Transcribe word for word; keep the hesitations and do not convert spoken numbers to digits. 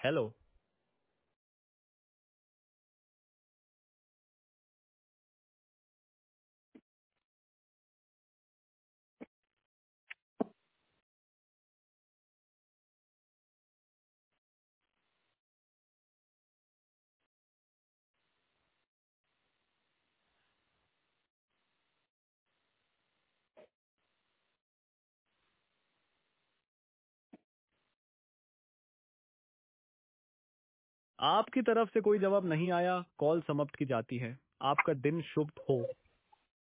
Hello. आपकी तरफ से कोई जवाब नहीं आया, कॉल समाप्त की जाती है। आपका दिन शुभ हो।